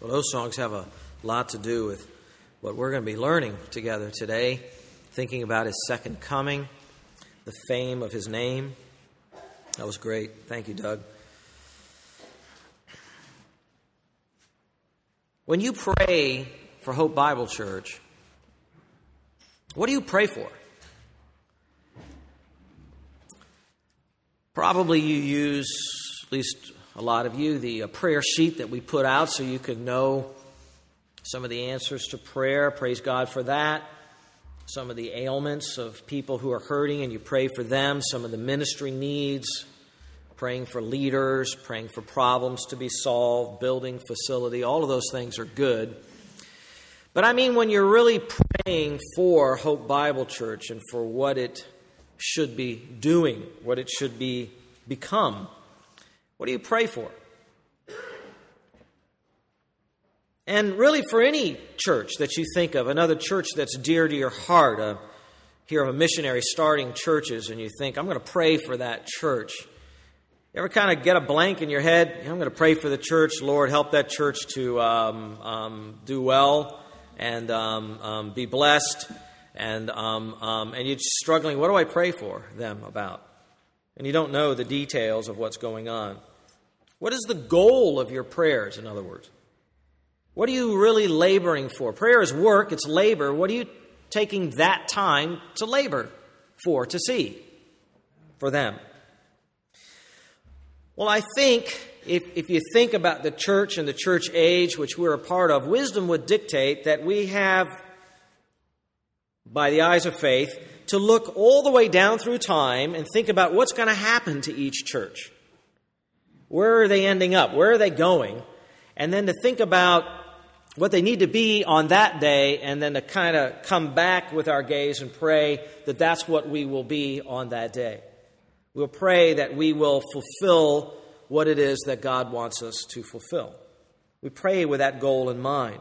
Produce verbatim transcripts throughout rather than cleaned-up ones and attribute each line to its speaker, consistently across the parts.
Speaker 1: Well, those songs have a lot to do with what we're going to be learning together today, thinking about His second coming, the fame of His name. That was great. Thank you, Doug. When you pray for Hope Bible Church, what do you pray for? Probably you use, at least a lot of you, the uh, prayer sheet that we put out so you can know some of the answers to prayer. Praise God for that. Some of the ailments of people who are hurting, and you pray for them. Some of the ministry needs, praying for leaders, praying for problems to be solved, building facility. All of those things are good. But I mean, when you're really praying for Hope Bible Church and for what it should be doing, what it should be become, what do you pray for? And really for any church that you think of, another church that's dear to your heart, uh, hear of a missionary starting churches and you think, I'm going to pray for that church. You ever kind of get a blank in your head? I'm going to pray for the church. Lord, help that church to um, um, do well and um, um, be blessed. And um, um, and you're struggling, what do I pray for them about? And you don't know the details of what's going on. What is the goal of your prayers, in other words? What are you really laboring for? Prayer is work, it's labor. What are you taking that time to labor for, to see for them? Well, I think if, if you think about the church and the church age, which we're a part of, wisdom would dictate that we have, by the eyes of faith, to look all the way down through time and think about what's going to happen to each church. Where are they ending up? Where are they going? And then to think about what they need to be on that day, and then to kind of come back with our gaze and pray that that's what we will be on that day. We'll pray that we will fulfill what it is that God wants us to fulfill. We pray with that goal in mind.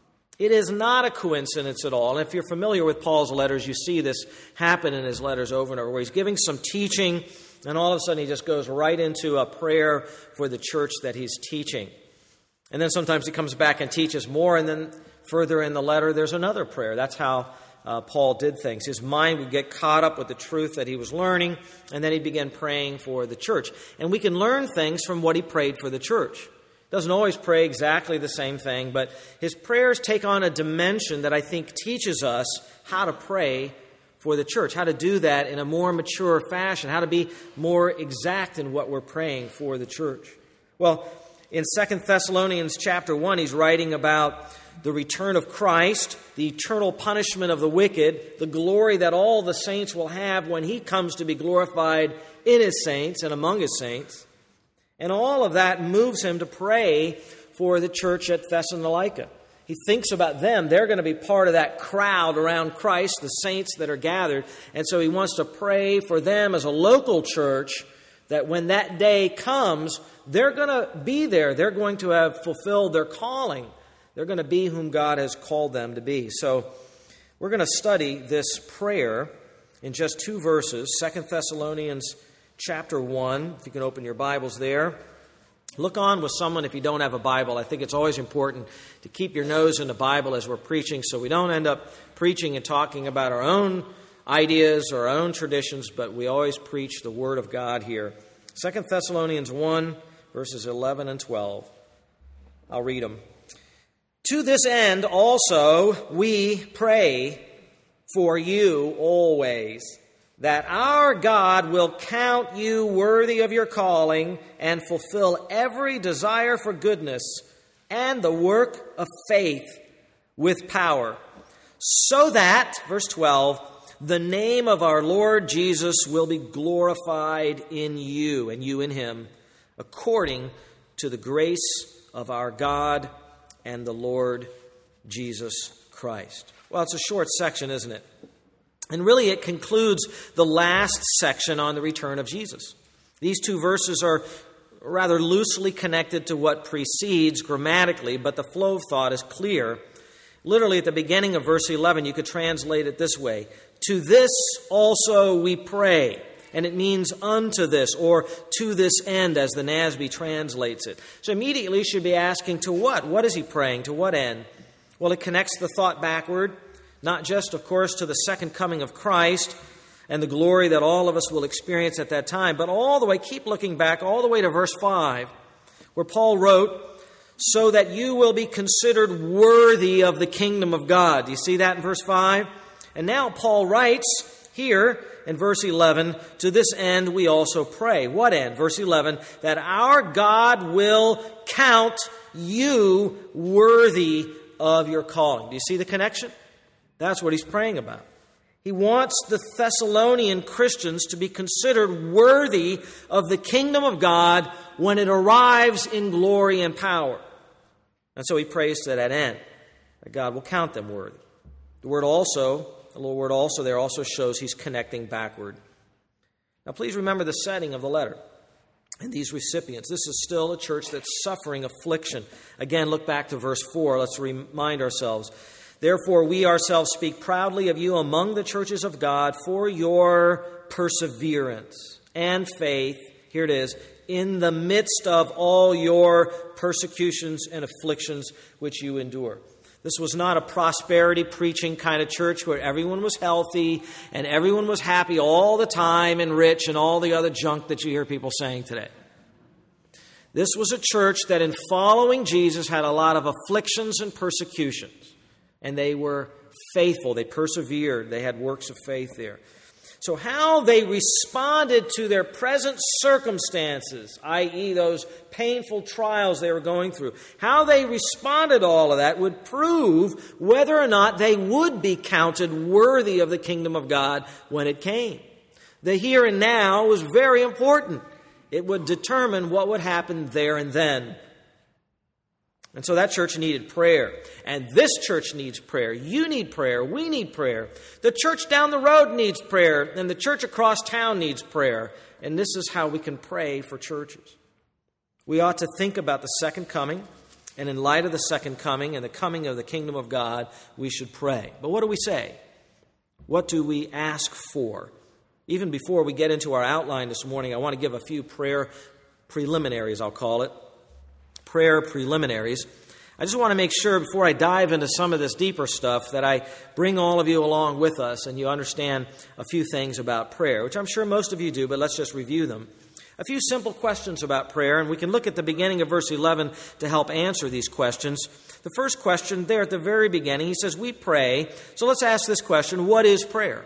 Speaker 1: It is not a coincidence at all. And if you're familiar with Paul's letters, you see this happen in his letters over and over, where he's giving some teaching, and all of a sudden he just goes right into a prayer for the church that he's teaching. And then sometimes he comes back and teaches more, and then further in the letter there's another prayer. That's how uh, Paul did things. His mind would get caught up with the truth that he was learning, and then he'd begin praying for the church. And we can learn things from what he prayed for the church. Doesn't always pray exactly the same thing, but his prayers take on a dimension that I think teaches us how to pray for the church, how to do that in a more mature fashion, how to be more exact in what we're praying for the church. Well, in Second Thessalonians chapter one, he's writing about the return of Christ, the eternal punishment of the wicked, the glory that all the saints will have when he comes to be glorified in his saints and among his saints. And all of that moves him to pray for the church at Thessalonica. He thinks about them. They're going to be part of that crowd around Christ, the saints that are gathered. And so he wants to pray for them as a local church, that when that day comes, they're going to be there. They're going to have fulfilled their calling. They're going to be whom God has called them to be. So we're going to study this prayer in just two verses, Second Thessalonians chapter one. If you can open your Bibles there. Look on with someone if you don't have a Bible. I think it's always important to keep your nose in the Bible as we're preaching, so we don't end up preaching and talking about our own ideas or our own traditions, but we always preach the Word of God here. Second Thessalonians one, verses eleven and twelve. I'll read them. To this end also we pray for you always, that our God will count you worthy of your calling and fulfill every desire for goodness and the work of faith with power, so that, verse twelve, the name of our Lord Jesus will be glorified in you and you in him, according to the grace of our God and the Lord Jesus Christ. Well, it's a short section, isn't it? And really it concludes the last section on the return of Jesus. These two verses are rather loosely connected to what precedes grammatically, but the flow of thought is clear. Literally at the beginning of verse eleven, you could translate it this way. To this also we pray. and it means unto this, or to this end, as the N A S B translates it. So immediately you should be asking, to what? What is he praying? To what end? Well, it connects the thought backward, not just, of course, to the second coming of Christ and the glory that all of us will experience at that time, but all the way, keep looking back, all the way to verse five, where Paul wrote, so that you will be considered worthy of the kingdom of God. Do you see that in verse five? And now Paul writes here in verse eleven, to this end we also pray. What end? Verse eleven, that our God will count you worthy of your calling. Do you see the connection? That's what he's praying about. He wants the Thessalonian Christians to be considered worthy of the kingdom of God when it arrives in glory and power. And so he prays to that end, that God will count them worthy. The word also, the little word also there also shows he's connecting backward. Now please remember the setting of the letter and these recipients. This is still a church that's suffering affliction. Again, look back to verse four. Let's remind ourselves. Therefore, we ourselves speak proudly of you among the churches of God for your perseverance and faith. Here it is. In the midst of all your persecutions and afflictions which you endure. This was not a prosperity preaching kind of church where everyone was healthy and everyone was happy all the time and rich and all the other junk that you hear people saying today. This was a church that in following Jesus had a lot of afflictions and persecutions. And they were faithful. They persevered. They had works of faith there. So how they responded to their present circumstances, that is those painful trials they were going through, how they responded to all of that would prove whether or not they would be counted worthy of the kingdom of God when it came. The here and now was very important. It would determine what would happen there and then. And so that church needed prayer. And this church needs prayer. You need prayer. We need prayer. The church down the road needs prayer. And the church across town needs prayer. And this is how we can pray for churches. We ought to think about the second coming. And in light of the second coming and the coming of the kingdom of God, we should pray. But what do we say? What do we ask for? Even before we get into our outline this morning, I want to give a few prayer preliminaries, I'll call it. Prayer preliminaries. I just want to make sure before I dive into some of this deeper stuff that I bring all of you along with us and you understand a few things about prayer, which I'm sure most of you do, but let's just review them. A few simple questions about prayer, and we can look at the beginning of verse eleven to help answer these questions. The first question there at the very beginning, he says, we pray. So let's ask this question, what is prayer?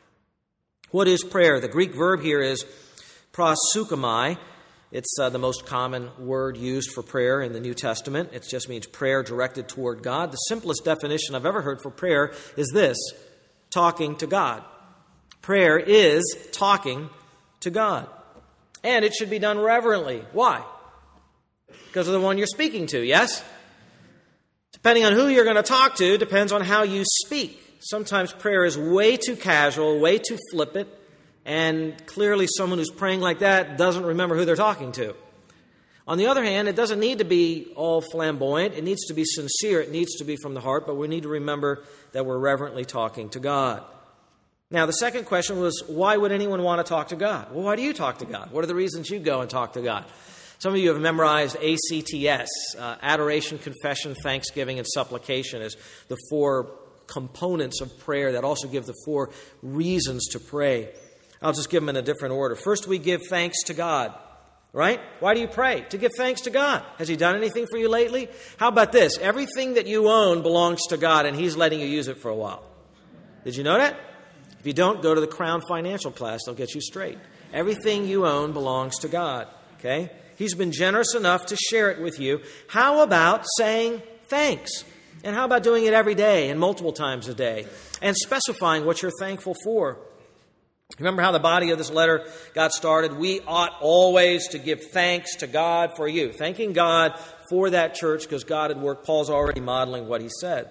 Speaker 1: What is prayer? The Greek verb here is proseuchomai. It's uh, the most common word used for prayer in the New Testament. It just means prayer directed toward God. The simplest definition I've ever heard for prayer is this, talking to God. Prayer is talking to God. And it should be done reverently. Why? Because of the one you're speaking to, yes? Depending on who you're going to talk to, depends on how you speak. Sometimes prayer is way too casual, way too flippant. And clearly someone who's praying like that doesn't remember who they're talking to. On the other hand, it doesn't need to be all flamboyant. It needs to be sincere. It needs to be from the heart. But we need to remember that we're reverently talking to God. Now, the second question was, why would anyone want to talk to God? Well, why do you talk to God? What are the reasons you go and talk to God? Some of you have memorized A C T S, uh, adoration, confession, thanksgiving, and supplication as the four components of prayer that also give the four reasons to pray. I'll just give them in a different order. First, we give thanks to God, right? Why do you pray? To give thanks to God. Has He done anything for you lately? How about this? Everything that you own belongs to God, and He's letting you use it for a while. Did you know that? If you don't, go to the Crown Financial class. They'll get you straight. Everything you own belongs to God, okay? He's been generous enough to share it with you. How about saying thanks? And how about doing it every day and multiple times a day? And specifying what you're thankful for. Remember how the body of this letter got started? We ought always to give thanks to God for you. Thanking God for that church because God had worked. Paul's already modeling what he said.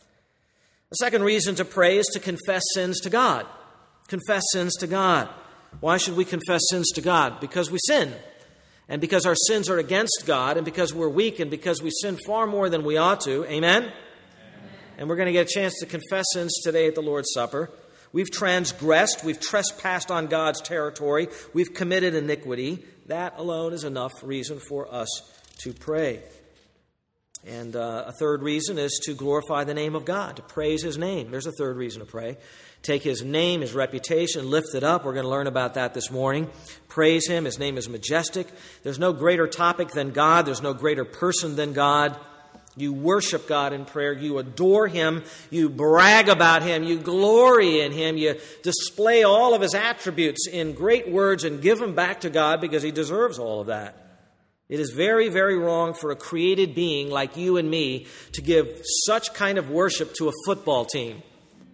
Speaker 1: The second reason to pray is to confess sins to God. Confess sins to God. Why should we confess sins to God? Because we sin. And because our sins are against God, and because we're weak, and because we sin far more than we ought to. Amen? Amen. And we're going to get a chance to confess sins today at the Lord's Supper. We've transgressed, we've trespassed on God's territory, we've committed iniquity. That alone is enough reason for us to pray. And uh, a third reason is to glorify the name of God, to praise His name. There's a third reason to pray. Take His name, His reputation, lift it up. We're going to learn about that this morning. Praise Him. His name is majestic. There's no greater topic than God. There's no greater person than God. You worship God in prayer. You adore Him. You brag about Him. You glory in Him. You display all of His attributes in great words and give them back to God because He deserves all of that. It is very, very wrong for a created being like you and me to give such kind of worship to a football team.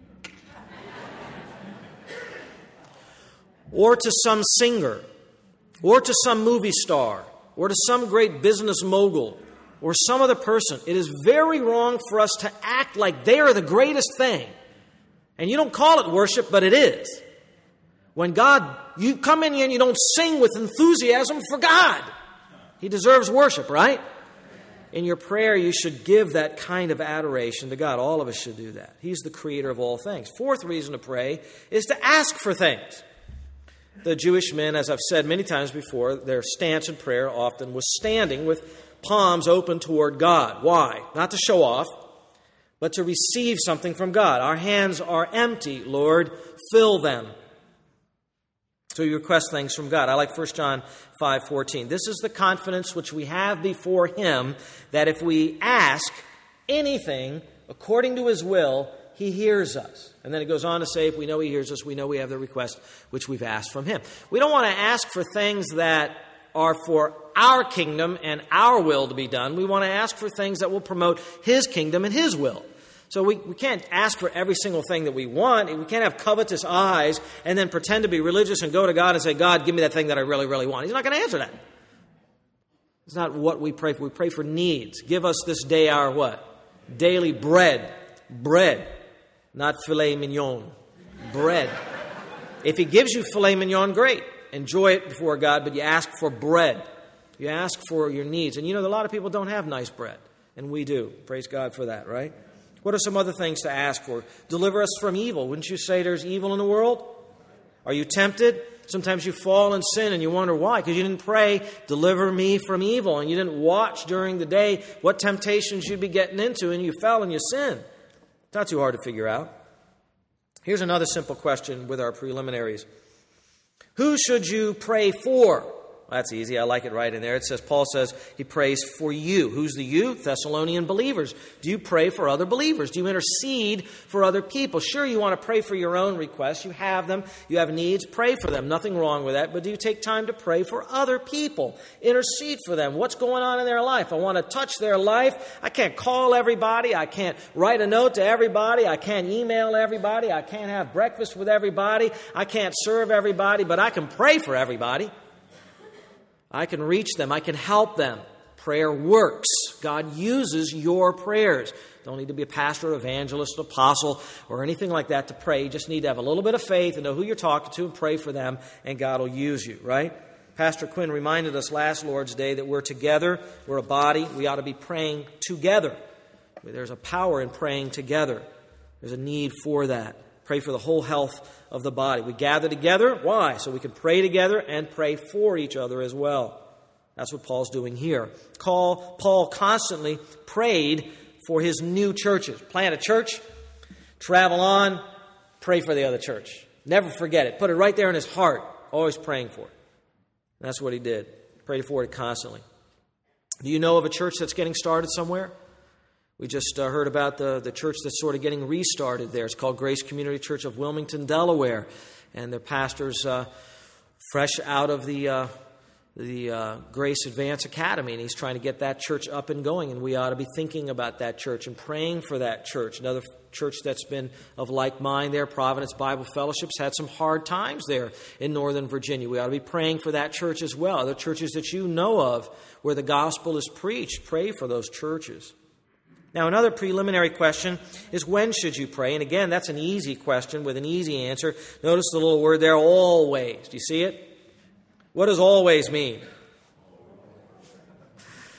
Speaker 1: Or to some singer. Or to some movie star. Or to some great business mogul. Or some other person. It is very wrong for us to act like they are the greatest thing. And you don't call it worship, but it is. When God, you come in here and you don't sing with enthusiasm for God. He deserves worship, right? In your prayer, you should give that kind of adoration to God. All of us should do that. He's the creator of all things. Fourth reason to pray is to ask for things. The Jewish men, as I've said many times before, their stance in prayer often was standing with palms open toward God. Why? Not to show off, but to receive something from God. Our hands are empty, Lord. Fill them. So you request things from God. I like First John five fourteen. This is the confidence which we have before Him, that if we ask anything according to His will, He hears us. And then it goes on to say, if we know He hears us, we know we have the request which we've asked from Him. We don't want to ask for things that are for our kingdom and our will to be done. We want to ask for things that will promote His kingdom and His will. So we, we can't ask for every single thing that we want. We can't have covetous eyes and then pretend to be religious and go to God and say, God, give me that thing that I really, really want. He's not going to answer that. It's not what we pray for. We pray for needs. Give us this day our what? Daily bread. Bread. Not filet mignon. Bread. If He gives you filet mignon, great. Enjoy it before God, but you ask for bread. You ask for your needs. And you know, a lot of people don't have nice bread. And we do. Praise God for that, right? What are some other things to ask for? Deliver us from evil. Wouldn't you say there's evil in the world? Are you tempted? Sometimes you fall in sin and you wonder why. Because you didn't pray, deliver me from evil. And you didn't watch during the day what temptations you'd be getting into. And you fell and you sinned. It's not too hard to figure out. Here's another simple question with our preliminaries. Who should you pray for? Well, that's easy. I like it right in there. It says, Paul says he prays for you. Who's the you? Thessalonian believers. Do you pray for other believers? Do you intercede for other people? Sure, you want to pray for your own requests. You have them. You have needs. Pray for them. Nothing wrong with that. But do you take time to pray for other people? Intercede for them. What's going on in their life? I want to touch their life. I can't call everybody. I can't write a note to everybody. I can't email everybody. I can't have breakfast with everybody. I can't serve everybody. But I can pray for everybody. I can reach them. I can help them. Prayer works. God uses your prayers. Don't need to be a pastor, evangelist, apostle, or anything like that to pray. You just need to have a little bit of faith and know who you're talking to and pray for them, and God will use you, right? Pastor Quinn reminded us last Lord's Day that we're together. We're a body. We ought to be praying together. There's a power in praying together. There's a need for that. Pray for the whole health of the body. We gather together. Why? So we can pray together and pray for each other as well. That's what Paul's doing here. Paul, Paul constantly prayed for his new churches. Plant a church, travel on, pray for the other church. Never forget it. Put it right there in his heart. Always praying for it. And that's what he did. Prayed for it constantly. Do you know of a church that's getting started somewhere? We just uh, heard about the, the church that's sort of getting restarted there. It's called Grace Community Church of Wilmington, Delaware. And their pastor's uh, fresh out of the uh, the uh, Grace Advance Academy. And he's trying to get that church up and going. And we ought to be thinking about that church and praying for that church. Another church that's been of like mind there, Providence Bible Fellowship's had some hard times there in Northern Virginia. We ought to be praying for that church as well. Other churches that you know of where the gospel is preached, pray for those churches. Now, another preliminary question is, when should you pray? And again, that's an easy question with an easy answer. Notice the little word there, always. Do you see it? What does always mean?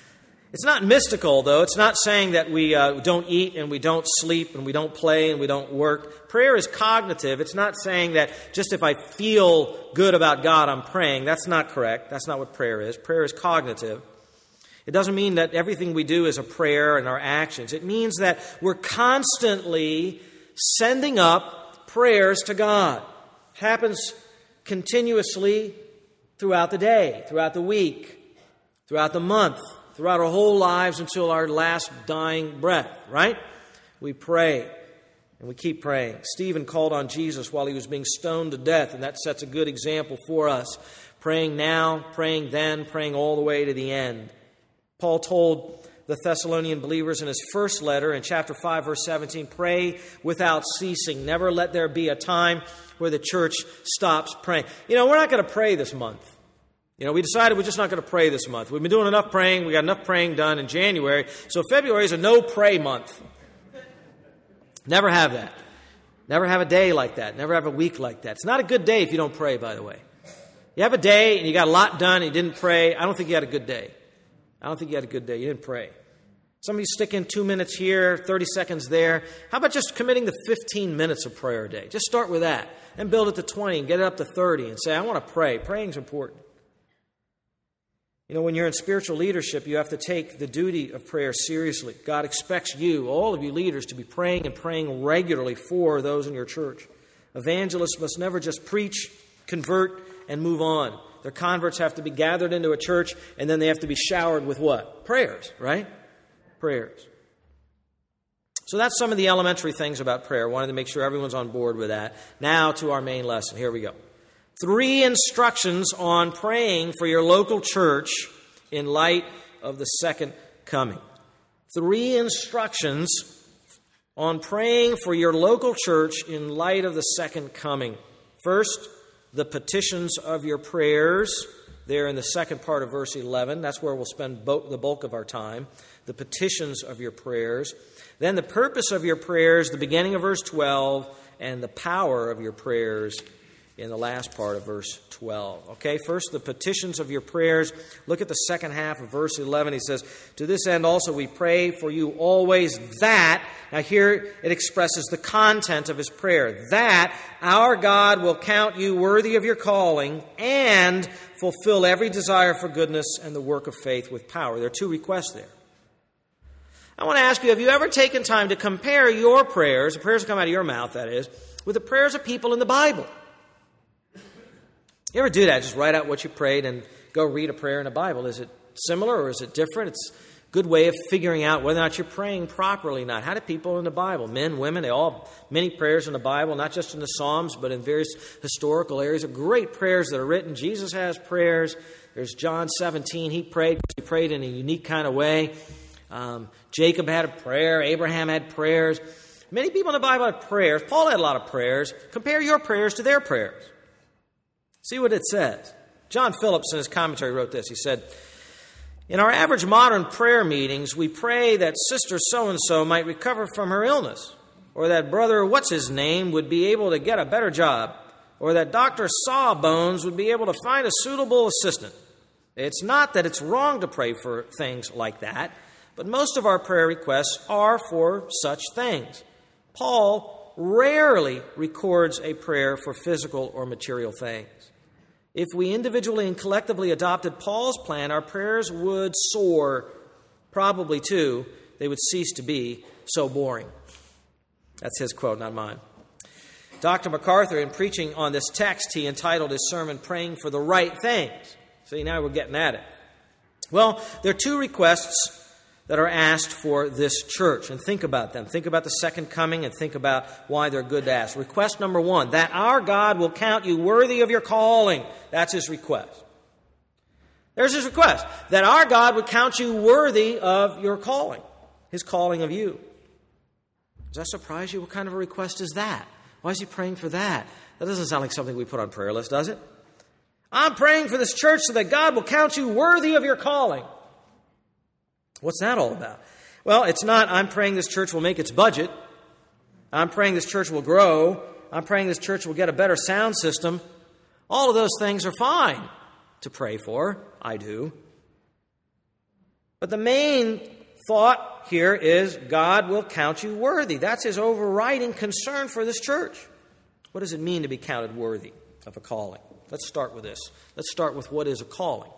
Speaker 1: It's not mystical, though. It's not saying that we uh, don't eat and we don't sleep and we don't play and we don't work. Prayer is cognitive. It's not saying that just if I feel good about God, I'm praying. That's not correct. That's not what prayer is. Prayer is cognitive. It doesn't mean that everything we do is a prayer in our actions. It means that we're constantly sending up prayers to God. It happens continuously throughout the day, throughout the week, throughout the month, throughout our whole lives until our last dying breath, right? We pray, and we keep praying. Stephen called on Jesus while he was being stoned to death, and that sets a good example for us. Praying now, praying then, praying all the way to the end. Paul told the Thessalonian believers in his first letter in chapter five, verse seventeen, pray without ceasing. Never let there be a time where the church stops praying. You know, we're not going to pray this month. You know, we decided we're just not going to pray this month. We've been doing enough praying. We got enough praying done in January. So February is a no-pray month. Never have that. Never have a day like that. Never have a week like that. It's not a good day if you don't pray, by the way. You have a day and you got a lot done and you didn't pray. I don't think you had a good day. I don't think you had a good day. You didn't pray. Some of you stick in two minutes here, thirty seconds there. How about just committing to fifteen minutes of prayer a day? Just start with that and build it to twenty and get it up to thirty and say, I want to pray. Praying is important. You know, when you're in spiritual leadership, you have to take the duty of prayer seriously. God expects you, all of you leaders, to be praying and praying regularly for those in your church. Evangelists must never just preach, convert, and move on. Their converts have to be gathered into a church, and then they have to be showered with what? Prayers, right? Prayers. So that's some of the elementary things about prayer. I wanted to make sure everyone's on board with that. Now to our main lesson. Here we go. Three instructions on praying for your local church in light of the second coming. Three instructions on praying for your local church in light of the second coming. First, the petitions of your prayers. There in the second part of verse eleven. That's where we'll spend the bulk of our time. The petitions of your prayers. Then the purpose of your prayers, the beginning of verse twelve, and the power of your prayers in the last part of verse twelve. Okay, first the petitions of your prayers. Look at the second half of verse eleven. He says, to this end also we pray for you always that, now here it expresses the content of his prayer, that our God will count you worthy of your calling and fulfill every desire for goodness and the work of faith with power. There are two requests there. I want to ask you, have you ever taken time to compare your prayers, the prayers that come out of your mouth, that is, with the prayers of people in the Bible? You ever do that? Just write out what you prayed and go read a prayer in the Bible. Is it similar or is it different? It's a good way of figuring out whether or not you're praying properly or not. How do people in the Bible, men, women, they all have many prayers in the Bible, not just in the Psalms, but in various historical areas. There are great prayers that are written. Jesus has prayers. There's John seventeen. He prayed. He prayed in a unique kind of way. Um, Jacob had a prayer. Abraham had prayers. Many people in the Bible have prayers. Paul had a lot of prayers. Compare your prayers to their prayers. See what it says. John Phillips in his commentary wrote this. He said, in our average modern prayer meetings, we pray that sister so-and-so might recover from her illness, or that brother what's-his-name would be able to get a better job, or that Doctor Sawbones would be able to find a suitable assistant. It's not that it's wrong to pray for things like that, but most of our prayer requests are for such things. Paul rarely records a prayer for physical or material things. If we individually and collectively adopted Paul's plan, our prayers would soar, probably too, they would cease to be so boring. That's his quote, not mine. Doctor MacArthur, in preaching on this text, he entitled his sermon, Praying for the Right Things. See, now we're getting at it. Well, there are two requests that are asked for this church, and think about them. Think about the second coming and think about why they're good to ask. Request number one, that our God will count you worthy of your calling. That's his request. There's his request, that our God would count you worthy of your calling, his calling of you. Does that surprise you? What kind of a request is that? Why is he praying for that? That doesn't sound like something we put on prayer list, does it? I'm praying for this church so that God will count you worthy of your calling. What's that all about? Well, it's not, I'm praying this church will make its budget. I'm praying this church will grow. I'm praying this church will get a better sound system. All of those things are fine to pray for. I do. But the main thought here is God will count you worthy. That's his overriding concern for this church. What does it mean to be counted worthy of a calling? Let's start with this. Let's start with what is a calling.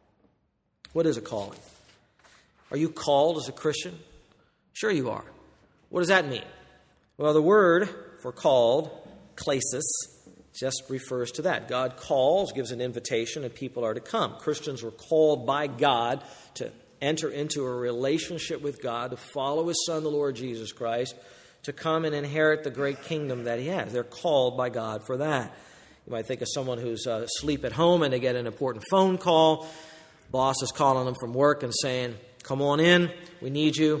Speaker 1: What is a calling? Are you called as a Christian? Sure you are. What does that mean? Well, the word for called, klesis, just refers to that. God calls, gives an invitation, and people are to come. Christians were called by God to enter into a relationship with God, to follow his Son, the Lord Jesus Christ, to come and inherit the great kingdom that he has. They're called by God for that. You might think of someone who's uh, asleep at home and they get an important phone call. Boss is calling them from work and saying, come on in, we need you.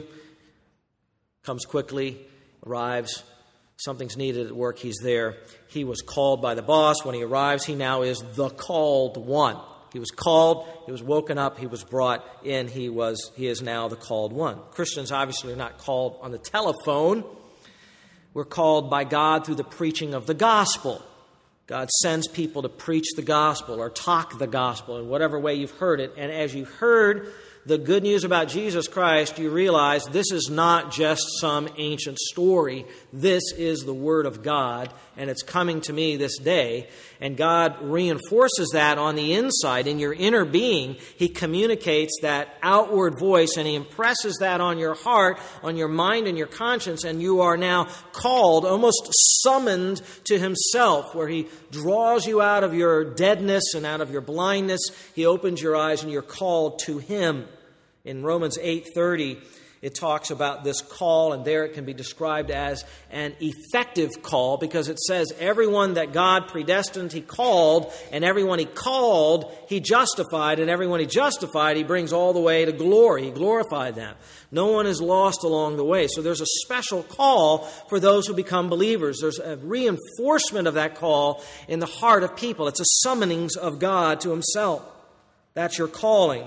Speaker 1: Comes quickly, arrives. Something's needed at work, he's there. He was called by the boss. When he arrives, he now is the called one. He was called, he was woken up, he was brought in, he was he is now the called one. Christians obviously are not called on the telephone. We're called by God through the preaching of the gospel. God sends people to preach the gospel or talk the gospel in whatever way you've heard it. And as you heard the good news about Jesus Christ, you realize this is not just some ancient story. This is the Word of God, and it's coming to me this day. And God reinforces that on the inside, in your inner being. He communicates that outward voice, and He impresses that on your heart, on your mind and your conscience, and you are now called, almost summoned to Himself, where He draws you out of your deadness and out of your blindness. He opens your eyes, and you're called to Him. In Romans eight thirty, it talks about this call, and there it can be described as an effective call, because it says everyone that God predestined, He called, and everyone He called, He justified, and everyone He justified, He brings all the way to glory. He glorified them. No one is lost along the way. So there's a special call for those who become believers. There's a reinforcement of that call in the heart of people. It's a summonings of God to Himself. That's your calling.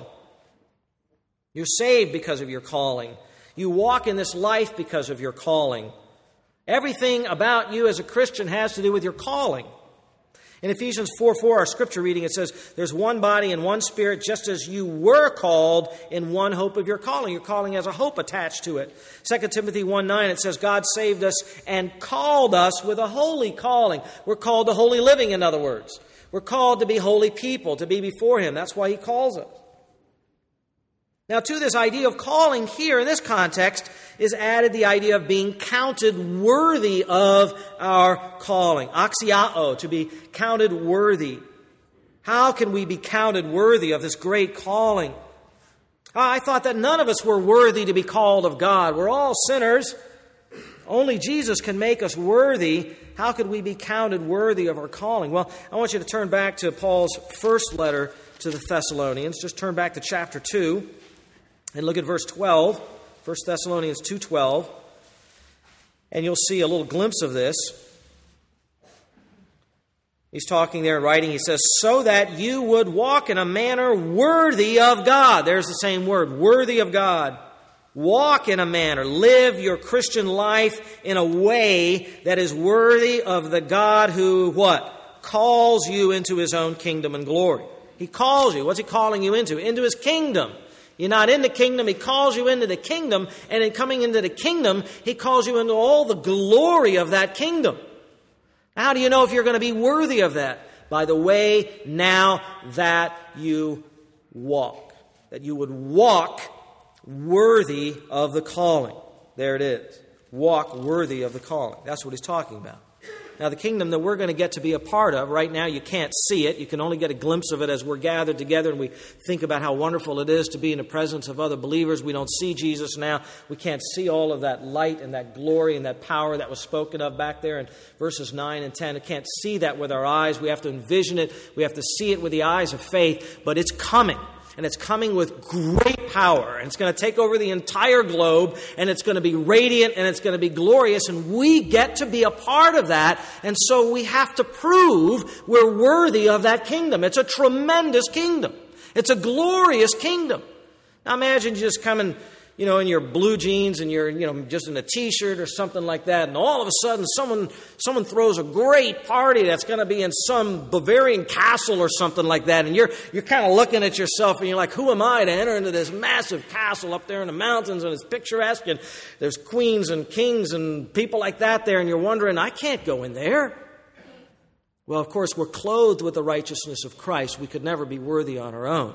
Speaker 1: You're saved because of your calling. You walk in this life because of your calling. Everything about you as a Christian has to do with your calling. In Ephesians four four, our scripture reading, it says, there's one body and one spirit, just as you were called in one hope of your calling. Your calling has a hope attached to it. Second Timothy one nine, it says, God saved us and called us with a holy calling. We're called to holy living, in other words. We're called to be holy people, to be before Him. That's why He calls us. Now, to this idea of calling here in this context is added the idea of being counted worthy of our calling. Axiao, to be counted worthy. How can we be counted worthy of this great calling? I thought that none of us were worthy to be called of God. We're all sinners. Only Jesus can make us worthy. How could we be counted worthy of our calling? Well, I want you to turn back to Paul's first letter to the Thessalonians. Just turn back to chapter two. And look at verse twelve, First Thessalonians two twelve, and you'll see a little glimpse of this. He's talking there and writing, he says, so that you would walk in a manner worthy of God. There's the same word, worthy of God. Walk in a manner, live your Christian life in a way that is worthy of the God who, what? Calls you into His own kingdom and glory. He calls you. What's He calling you into? Into His kingdom. You're not in the kingdom. He calls you into the kingdom. And in coming into the kingdom, He calls you into all the glory of that kingdom. How do you know if you're going to be worthy of that? By the way now that you walk. That you would walk worthy of the calling. There it is. Walk worthy of the calling. That's what He's talking about. Now, the kingdom that we're going to get to be a part of, right now you can't see it. You can only get a glimpse of it as we're gathered together and we think about how wonderful it is to be in the presence of other believers. We don't see Jesus now. We can't see all of that light and that glory and that power that was spoken of back there in verses nine and ten. We can't see that with our eyes. We have to envision it. We have to see it with the eyes of faith. But it's coming. And it's coming with great power. And it's going to take over the entire globe. And it's going to be radiant. And it's going to be glorious. And we get to be a part of that. And so we have to prove we're worthy of that kingdom. It's a tremendous kingdom. It's a glorious kingdom. Now imagine you just come and, you know, in your blue jeans and you're, you know, just in a T-shirt or something like that, and all of a sudden someone someone throws a great party that's going to be in some Bavarian castle or something like that, and you're you're kind of looking at yourself and you're like, who am I to enter into this massive castle up there in the mountains, and it's picturesque, and there's queens and kings and people like that there, and you're wondering, I can't go in there. Well, of course, we're clothed with the righteousness of Christ. We could never be worthy on our own.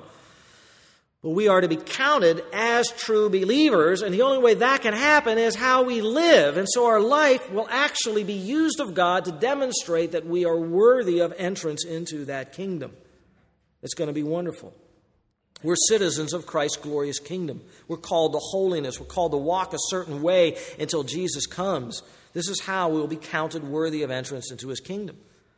Speaker 1: But we are to be counted as true believers, and the only way that can happen is how we live. And so our life will actually be used of God to demonstrate that we are worthy of entrance into that kingdom. It's going to be wonderful. We're citizens of Christ's glorious kingdom. We're called to holiness. We're called to walk a certain way until Jesus comes. This is how we will be counted worthy of entrance into his kingdom.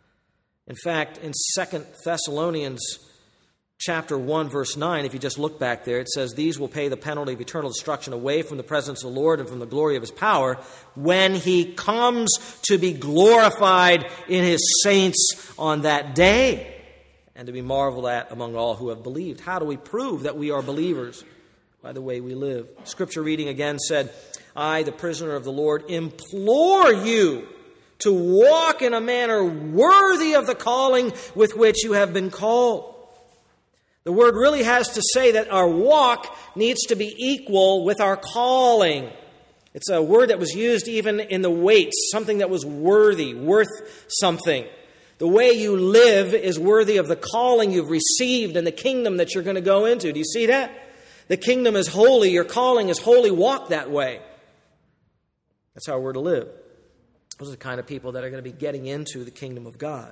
Speaker 1: In fact, in Second Thessalonians chapter one, verse nine, if you just look back there, it says, these will pay the penalty of eternal destruction away from the presence of the Lord and from the glory of his power when he comes to be glorified in his saints on that day and to be marveled at among all who have believed. How do we prove that we are believers? By the way we live. Scripture reading again said, I, the prisoner of the Lord, implore you to walk in a manner worthy of the calling with which you have been called. The word really has to say that our walk needs to be equal with our calling. It's a word that was used even in the weights, something that was worthy, worth something. The way you live is worthy of the calling you've received and the kingdom that you're going to go into. Do you see that? The kingdom is holy. Your calling is holy. Walk that way. That's how we're to live. Those are the kind of people that are going to be getting into the kingdom of God.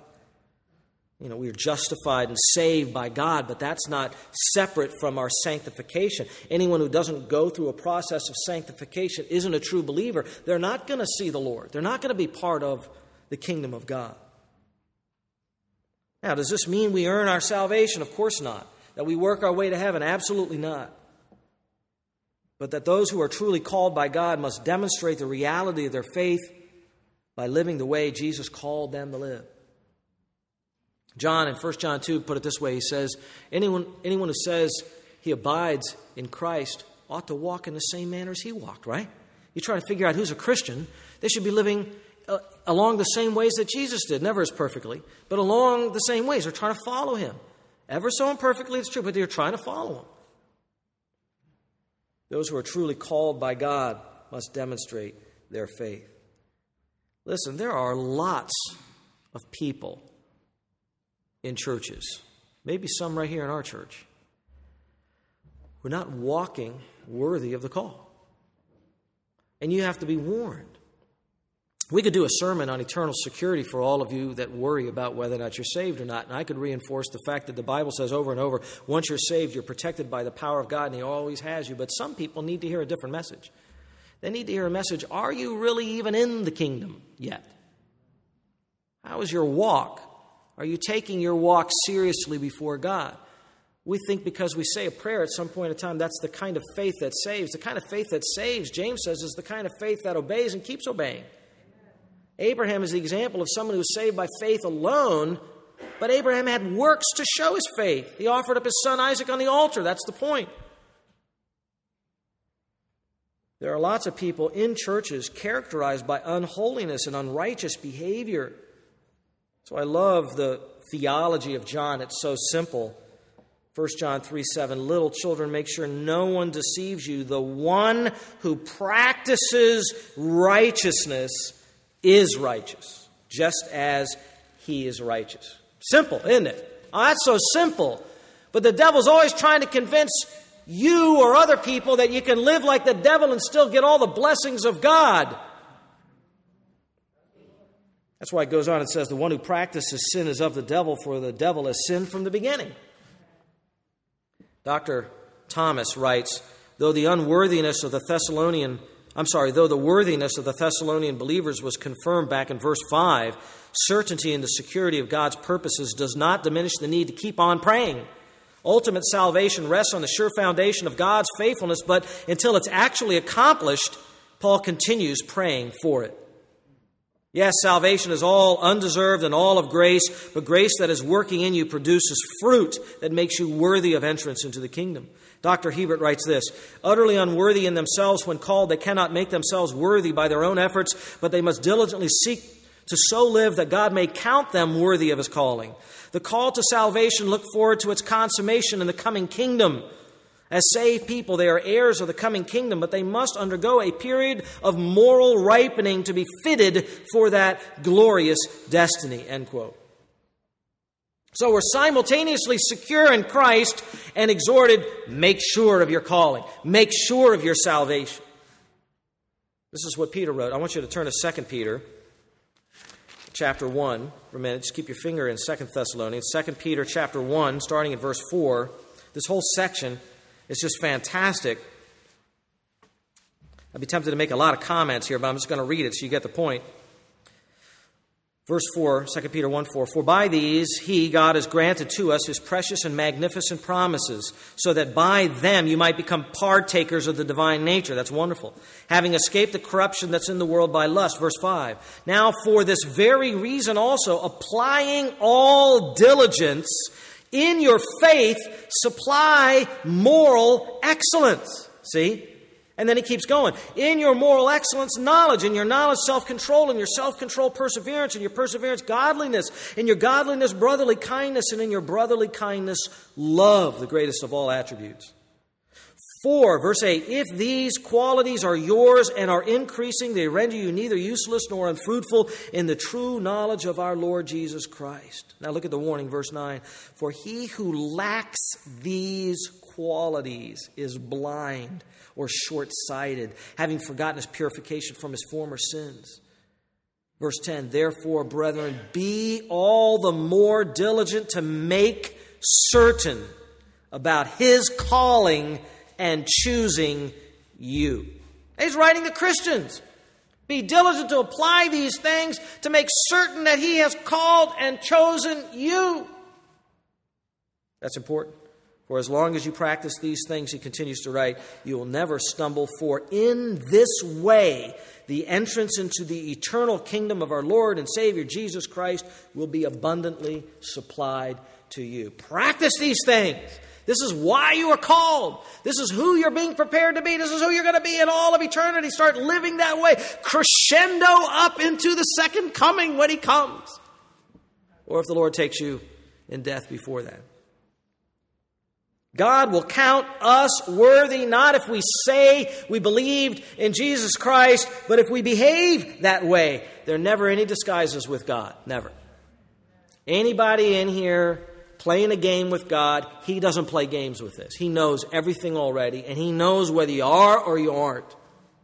Speaker 1: You know, we are justified and saved by God, but that's not separate from our sanctification. Anyone who doesn't go through a process of sanctification isn't a true believer. They're not going to see the Lord. They're not going to be part of the kingdom of God. Now, does this mean we earn our salvation? Of course not. That we work our way to heaven? Absolutely not. But that those who are truly called by God must demonstrate the reality of their faith by living the way Jesus called them to live. John in First John two put it this way. He says, anyone, anyone who says he abides in Christ ought to walk in the same manner as he walked, right? You try to figure out who's a Christian, they should be living uh, along the same ways that Jesus did, never as perfectly, but along the same ways. They're trying to follow him. Ever so imperfectly, it's true, but they're trying to follow him. Those who are truly called by God must demonstrate their faith. Listen, there are lots of people in churches, maybe some right here in our church, who are not walking worthy of the call. And you have to be warned. We could do a sermon on eternal security for all of you that worry about whether or not you're saved or not. And I could reinforce the fact that the Bible says over and over, once you're saved, you're protected by the power of God, and he always has you. But some people need to hear a different message. They need to hear a message, are you really even in the kingdom yet? How is your walk? Are you taking your walk seriously before God? We think because we say a prayer at some point in time, that's the kind of faith that saves. The kind of faith that saves, James says, is the kind of faith that obeys and keeps obeying. Abraham is the example of someone who was saved by faith alone, but Abraham had works to show his faith. He offered up his son Isaac on the altar. That's the point. There are lots of people in churches characterized by unholiness and unrighteous behavior. So I love the theology of John. It's so simple. First John three seven, little children, make sure no one deceives you. The one who practices righteousness is righteous, just as he is righteous. Simple, isn't it? Oh, that's so simple. But the devil's always trying to convince you or other people that you can live like the devil and still get all the blessings of God. That's why it goes on and says, the one who practices sin is of the devil, for the devil has sinned from the beginning. Doctor Thomas writes, though the unworthiness of the Thessalonian, I'm sorry, though the worthiness of the Thessalonian believers was confirmed back in verse five, certainty in the security of God's purposes does not diminish the need to keep on praying. Ultimate salvation rests on the sure foundation of God's faithfulness, but until it's actually accomplished, Paul continues praying for it. Yes, salvation is all undeserved and all of grace, but grace that is working in you produces fruit that makes you worthy of entrance into the kingdom. Doctor Hebert writes this: utterly unworthy in themselves when called, they cannot make themselves worthy by their own efforts, but they must diligently seek to so live that God may count them worthy of His calling. The call to salvation look forward to its consummation in the coming kingdom. As saved people, they are heirs of the coming kingdom, but they must undergo a period of moral ripening to be fitted for that glorious destiny. End quote. So we're simultaneously secure in Christ and exhorted, make sure of your calling. Make sure of your salvation. This is what Peter wrote. I want you to turn to Second Peter chapter one for a minute. Just keep your finger in Second Thessalonians. Second Peter chapter one, starting at verse four. This whole section is just fantastic. I'd be tempted to make a lot of comments here, but I'm just going to read it so you get the point. Verse four, Second Peter one four, for by these He, God, has granted to us His precious and magnificent promises, so that by them you might become partakers of the divine nature. That's wonderful. Having escaped the corruption that's in the world by lust. Verse five, now for this very reason also, applying all diligence, in your faith, supply moral excellence. See? And then he keeps going. In your moral excellence, knowledge. In your knowledge, self-control. In your self-control, perseverance. In your perseverance, godliness. In your godliness, brotherly kindness. And in your brotherly kindness, love, the greatest of all attributes. four, verse eight, if these qualities are yours and are increasing, they render you neither useless nor unfruitful in the true knowledge of our Lord Jesus Christ. Now look at the warning, verse nine. For he who lacks these qualities is blind or short-sighted, having forgotten his purification from his former sins. Verse ten, therefore, brethren, be all the more diligent to make certain about his calling and choosing you. He's writing to Christians. Be diligent to apply these things to make certain that he has called and chosen you. That's important. For as long as you practice these things, he continues to write, you will never stumble, for in this way the entrance into the eternal kingdom of our Lord and Savior Jesus Christ will be abundantly supplied to you. Practice these things. This is why you are called. This is who you're being prepared to be. This is who you're going to be in all of eternity. Start living that way. Crescendo up into the second coming when he comes. Or if the Lord takes you in death before that. God will count us worthy, not if we say we believed in Jesus Christ, but if we behave that way. There are never any disguises with God. Never. Anybody in here playing a game with God, he doesn't play games with this. He knows everything already, and he knows whether you are or you aren't.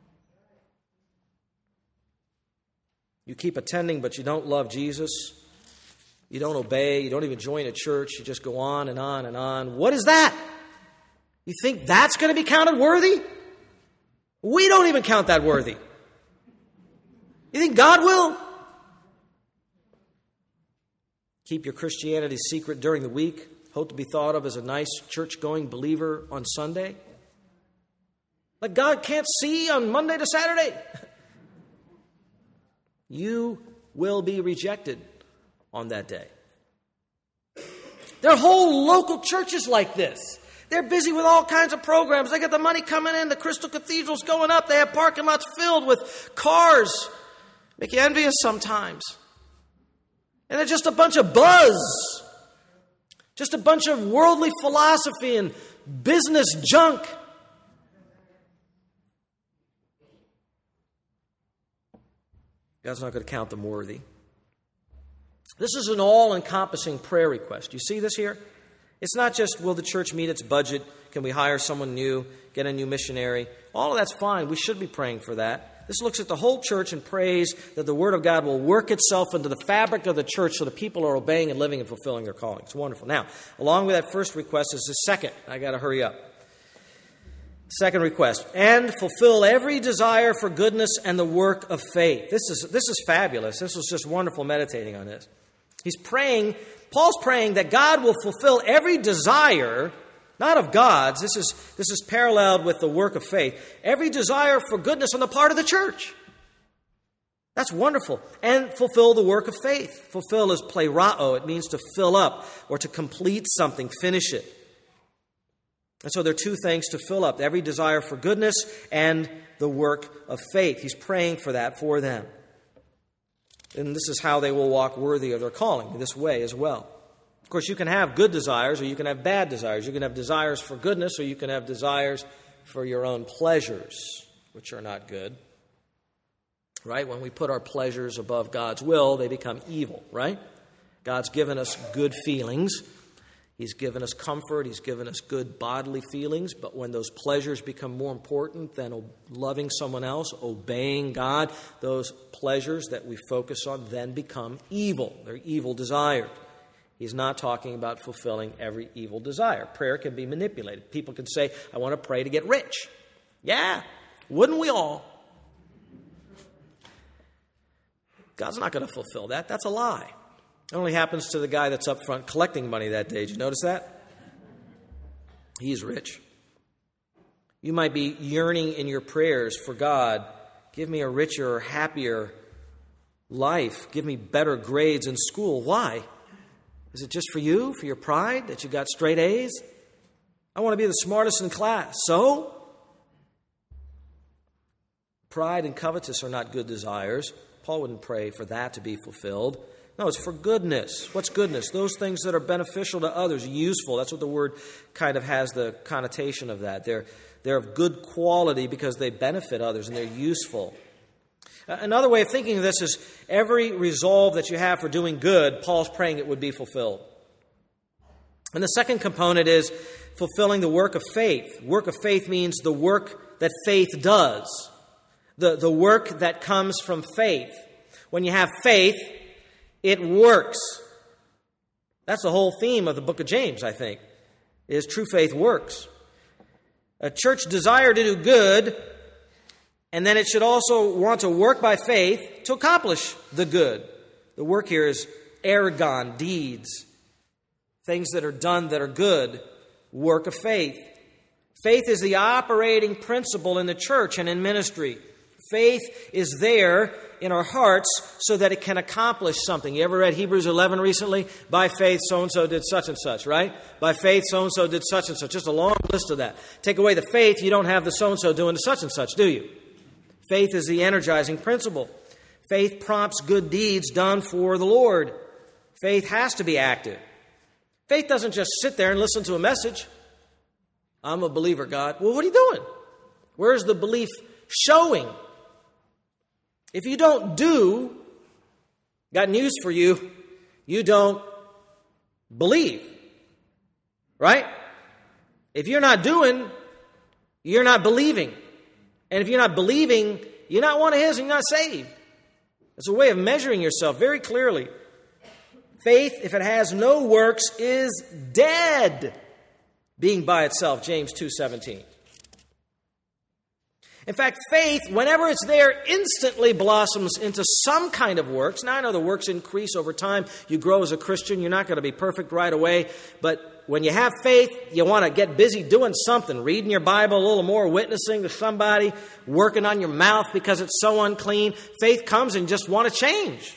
Speaker 1: You keep attending, but you don't love Jesus. You don't obey. You don't even join a church. You just go on and on and on. What is that? You think that's going to be counted worthy? We don't even count that worthy. You think God will? Keep your Christianity secret during the week. Hope to be thought of as a nice church-going believer on Sunday. Like God can't see on Monday to Saturday. You will be rejected on that day. There are whole local churches like this. They're busy with all kinds of programs. They got the money coming in. The Crystal Cathedral's going up. They have parking lots filled with cars. Make you envious sometimes. And they're just a bunch of buzz. Just a bunch of worldly philosophy and business junk. God's not going to count them worthy. This is an all-encompassing prayer request. You see this here? It's not just, will the church meet its budget? Can we hire someone new? Get a new missionary? All of that's fine. We should be praying for that. This looks at the whole church and prays that the Word of God will work itself into the fabric of the church so the people are obeying and living and fulfilling their calling. It's wonderful. Now, along with that first request is the second. I got to hurry up. Second request, and fulfill every desire for goodness and the work of faith. This is this is fabulous. This was just wonderful meditating on this. He's praying, Paul's praying that God will fulfill every desire, not of God's. This is this is paralleled with the work of faith. Every desire for goodness on the part of the church. That's wonderful. And fulfill the work of faith. Fulfill is plerao. It means to fill up or to complete something, finish it. And so there are two things to fill up: every desire for goodness and the work of faith. He's praying for that for them. And this is how they will walk worthy of their calling, this way as well. Of course, you can have good desires or you can have bad desires. You can have desires for goodness or you can have desires for your own pleasures, which are not good. Right? When we put our pleasures above God's will, they become evil, right? God's given us good feelings. He's given us comfort. He's given us good bodily feelings. But when those pleasures become more important than loving someone else, obeying God, those pleasures that we focus on then become evil. They're evil desires. He's not talking about fulfilling every evil desire. Prayer can be manipulated. People can say, I want to pray to get rich. Yeah, wouldn't we all? God's not going to fulfill that. That's a lie. It only happens to the guy that's up front collecting money that day. Did you notice that? He's rich. You might be yearning in your prayers for God, give me a richer or happier life. Give me better grades in school. Why? Is it just for you, for your pride, that you got straight A's? I want to be the smartest in class. So? Pride and covetous are not good desires. Paul wouldn't pray for that to be fulfilled. No, it's for goodness. What's goodness? Those things that are beneficial to others, useful. That's what the word kind of has the connotation of that. They're, they're of good quality because they benefit others and they're useful. Another way of thinking of this is every resolve that you have for doing good, Paul's praying it would be fulfilled. And the second component is fulfilling the work of faith. Work of faith means the work that faith does. The, the work that comes from faith. When you have faith, it works. That's the whole theme of the book of James, I think, is true faith works. A church desire to do good, and then it should also want to work by faith to accomplish the good. The work here is ergon, deeds, things that are done that are good, work of faith. Faith is the operating principle in the church and in ministry. Faith is there in our hearts so that it can accomplish something. You ever read Hebrews eleven recently? By faith, so-and-so did such and such, right? By faith, so-and-so did such and such. Just a long list of that. Take away the faith, you don't have the so-and-so doing the such and such, do you? Faith is the energizing principle. Faith prompts good deeds done for the Lord. Faith has to be active. Faith doesn't just sit there and listen to a message. I'm a believer, God. Well, what are you doing? Where's the belief showing? If you don't do, got news for you, you don't believe. Right? If you're not doing, you're not believing. And if you're not believing, you're not one of His and you're not saved. It's a way of measuring yourself very clearly. Faith, if it has no works, is dead, being by itself, James two seventeen. In fact, faith, whenever it's there, instantly blossoms into some kind of works. Now, I know the works increase over time. You grow as a Christian. You're not going to be perfect right away. But when you have faith, you want to get busy doing something. Reading your Bible a little more, witnessing to somebody, working on your mouth because it's so unclean. Faith comes and you just want to change.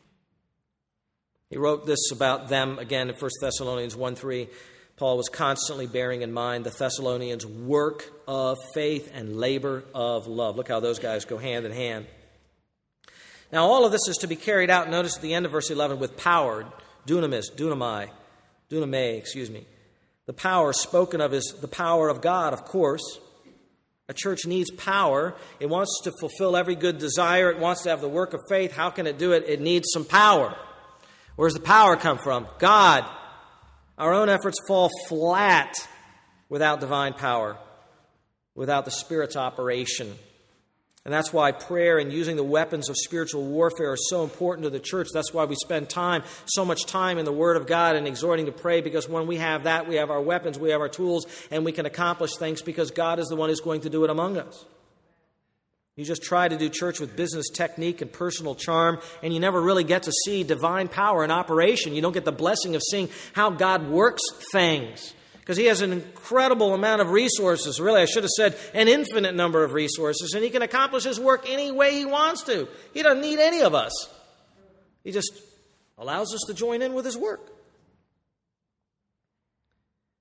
Speaker 1: He wrote this about them again in First Thessalonians one three. Paul was constantly bearing in mind the Thessalonians' work of faith and labor of love. Look how those guys go hand in hand. Now, all of this is to be carried out, notice at the end of verse eleven, with power, dunamis, dunamai, dunamai, excuse me. The power spoken of is the power of God, of course. A church needs power. It wants to fulfill every good desire. It wants to have the work of faith. How can it do it? It needs some power. Where does the power come from? God. Our own efforts fall flat without divine power, without the Spirit's operation. And that's why prayer and using the weapons of spiritual warfare are so important to the church. That's why we spend time, so much time in the Word of God and exhorting to pray, because when we have that, we have our weapons, we have our tools, and we can accomplish things because God is the one who's going to do it among us. You just try to do church with business technique and personal charm, and you never really get to see divine power in operation. You don't get the blessing of seeing how God works things, because He has an incredible amount of resources. Really, I should have said an infinite number of resources, and He can accomplish His work any way He wants to. He doesn't need any of us. He just allows us to join in with His work.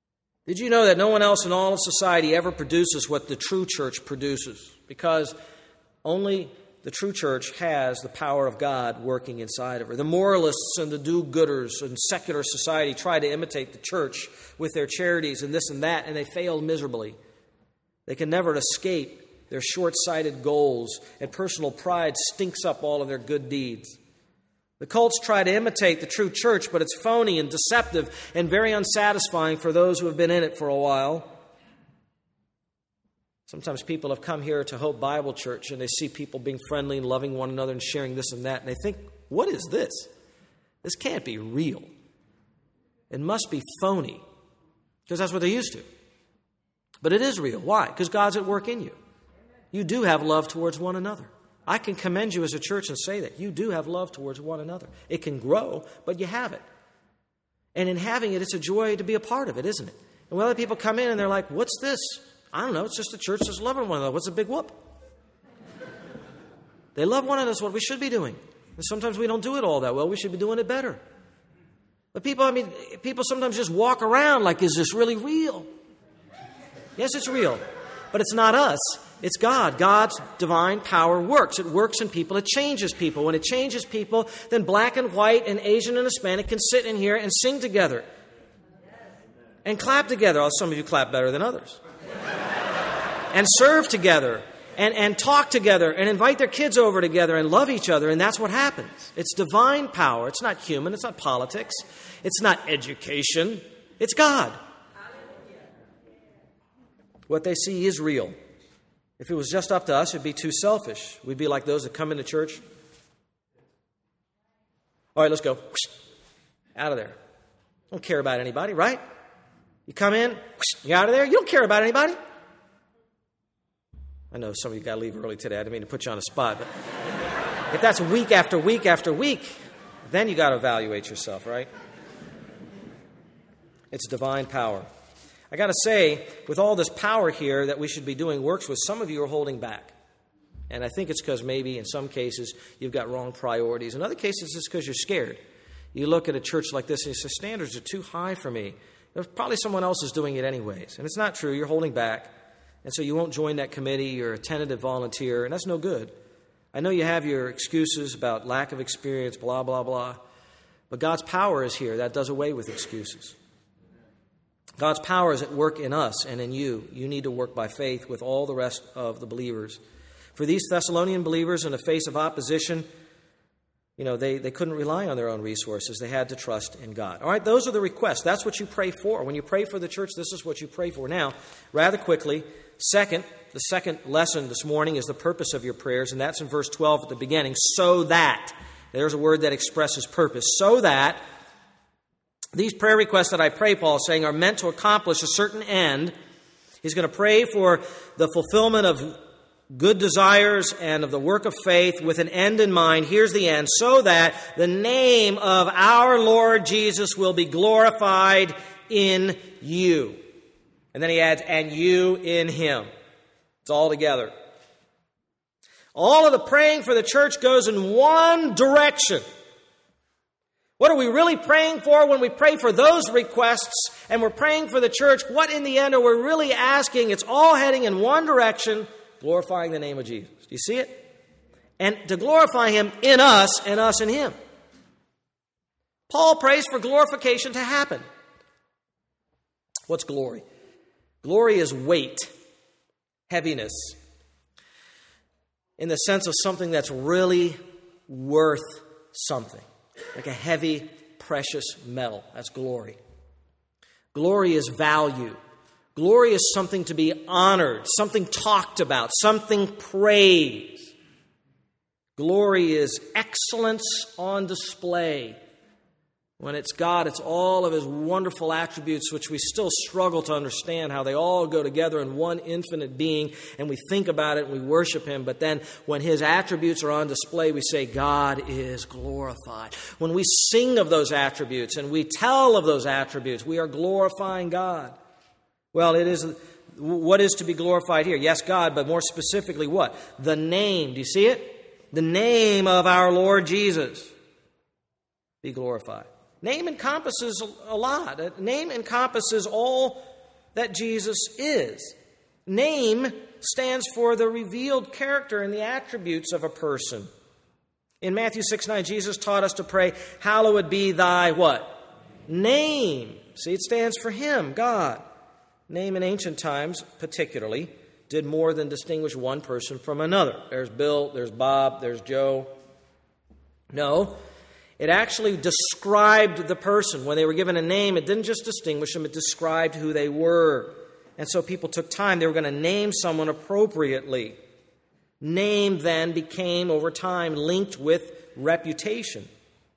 Speaker 1: Did you know that no one else in all of society ever produces what the true church produces? Because only the true church has the power of God working inside of her. The moralists and the do-gooders in secular society try to imitate the church with their charities and this and that, and they fail miserably. They can never escape their short-sighted goals, and personal pride stinks up all of their good deeds. The cults try to imitate the true church, but it's phony and deceptive and very unsatisfying for those who have been in it for a while. Sometimes people have come here to Hope Bible Church and they see people being friendly and loving one another and sharing this and that, and they think, what is this? This can't be real. It must be phony, because that's what they're used to. But it is real. Why? Because God's at work in you. You do have love towards one another. I can commend you as a church and say that. You do have love towards one another. It can grow, but you have it. And in having it, it's a joy to be a part of it, isn't it? And when other people come in and they're like, what's this? I don't know, it's just a church that's loving one another. What's a big whoop? They love one another. That's what we should be doing. And sometimes we don't do it all that well. We should be doing it better. But people, I mean, people sometimes just walk around like, is this really real? Yes, it's real. But it's not us. It's God. God's divine power works. It works in people. It changes people. When it changes people, then black and white and Asian and Hispanic can sit in here and sing together. And clap together. Oh, some of you clap better than others. And serve together. And, and talk together. And invite their kids over together and love each other. And that's what happens. It's divine power. It's not human. It's not politics. It's not education. It's God. What they see is real. If it was just up to us, it'd be too selfish. We'd be like those that come into church. All right, let's go. Out of there. Don't care about anybody, right? You come in, you're out of there. You don't care about anybody. I know some of you got to leave early today. I didn't mean to put you on a spot. But if that's week after week after week, then you got to evaluate yourself, right? It's divine power. I got to say, with all this power here that we should be doing works with, some of you are holding back. And I think it's because maybe in some cases you've got wrong priorities. In other cases, it's because you're scared. You look at a church like this and you say, standards are too high for me. There's probably someone else is doing it anyways. And it's not true. You're holding back. And so you won't join that committee. You're a tentative volunteer. And that's no good. I know you have your excuses about lack of experience, blah, blah, blah. But God's power is here. That does away with excuses. God's power is at work in us and in you. You need to work by faith with all the rest of the believers. For these Thessalonian believers, in the face of opposition, you know, they, they couldn't rely on their own resources. They had to trust in God. All right, those are the requests. That's what you pray for. When you pray for the church, this is what you pray for. Now, rather quickly, second, the second lesson this morning is the purpose of your prayers, and that's in verse twelve at the beginning. So that, there's a word that expresses purpose. So that these prayer requests that I pray, Paul is saying, are meant to accomplish a certain end. He's going to pray for the fulfillment of good desires and of the work of faith with an end in mind. Here's the end. So that the name of our Lord Jesus will be glorified in you. And then he adds, and you in him. It's all together. All of the praying for the church goes in one direction. What are we really praying for when we pray for those requests and we're praying for the church? What in the end are we really asking? It's all heading in one direction, glorifying the name of Jesus. Do you see it? And to glorify him in us and us in him. Paul prays for glorification to happen. What's glory? Glory is weight, heaviness, in the sense of something that's really worth something. Like a heavy, precious metal. That's glory. Glory is value. Glory is something to be honored, something talked about, something praised. Glory is excellence on display. When it's God, it's all of his wonderful attributes, which we still struggle to understand how they all go together in one infinite being, and we think about it and we worship him. But then when his attributes are on display, we say, God is glorified. When we sing of those attributes and we tell of those attributes, we are glorifying God. Well, it is what is to be glorified here? Yes, God, but more specifically what? The name. Do you see it? The name of our Lord Jesus be glorified. Name encompasses a lot. A name encompasses all that Jesus is. Name stands for the revealed character and the attributes of a person. In Matthew six nine, Jesus taught us to pray, hallowed be thy what? Name. See, it stands for him, God. Name in ancient times, particularly, did more than distinguish one person from another. There's Bill, there's Bob, there's Joe. No, it actually described the person. When they were given a name, it didn't just distinguish them, it described who they were. And so people took time. They were going to name someone appropriately. Name then became, over time, linked with reputation.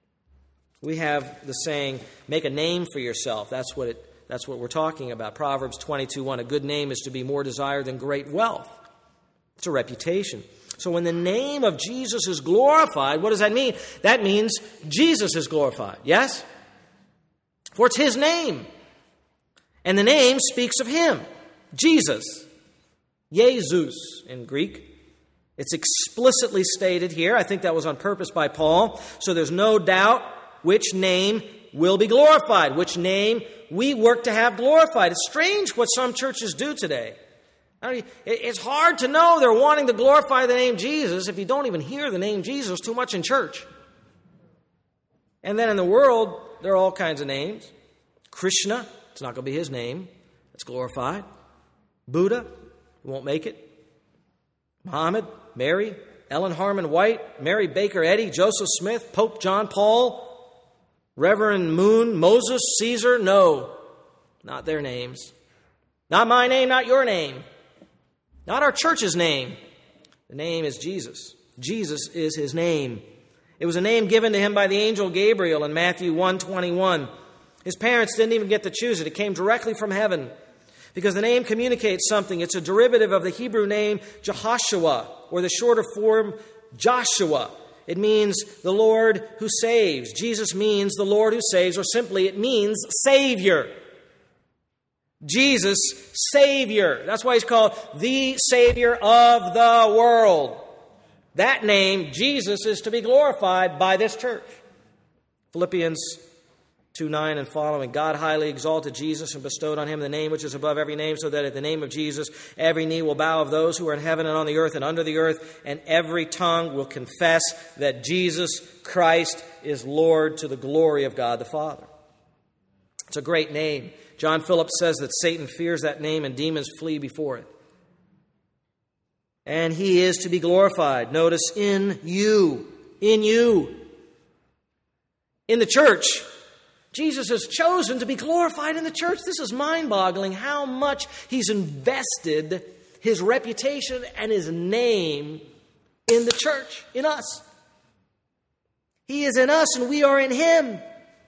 Speaker 1: We have the saying, make a name for yourself. That's what it, that's what we're talking about. Proverbs twenty-two one, a good name is to be more desired than great wealth. It's a reputation. So when the name of Jesus is glorified, what does that mean? That means Jesus is glorified, yes? For it's his name. And the name speaks of him, Jesus. Jesus in Greek. It's explicitly stated here. I think that was on purpose by Paul. So there's no doubt which name will be glorified, which name we work to have glorified. It's strange what some churches do today. I mean, it's hard to know they're wanting to glorify the name Jesus if you don't even hear the name Jesus too much in church. And then in the world, there are all kinds of names. Krishna, it's not going to be his name. It's glorified. Buddha, won't make it. Muhammad, Mary, Ellen Harmon White, Mary Baker Eddy, Joseph Smith, Pope John Paul, Reverend Moon, Moses, Caesar, no, not their names. Not my name, not your name. Not our church's name. The name is Jesus. Jesus is his name. It was a name given to him by the angel Gabriel in Matthew one twenty-one. His parents didn't even get to choose it. It came directly from heaven because the name communicates something. It's a derivative of the Hebrew name Jehoshua, or the shorter form Joshua. It means the Lord who saves. Jesus means the Lord who saves, or simply it means Savior. Jesus, Savior. That's why he's called the Savior of the world. That name, Jesus, is to be glorified by this church. Philippians two nine and following. God highly exalted Jesus and bestowed on him the name which is above every name, so that at the name of Jesus every knee will bow of those who are in heaven and on the earth and under the earth, and every tongue will confess that Jesus Christ is Lord, to the glory of God the Father. It's a great name. John Phillips says that Satan fears that name and demons flee before it. And he is to be glorified. Notice, in you. In you. In the church. Jesus has chosen to be glorified in the church. This is mind-boggling how much he's invested his reputation and his name in the church, in us. He is in us and we are in him.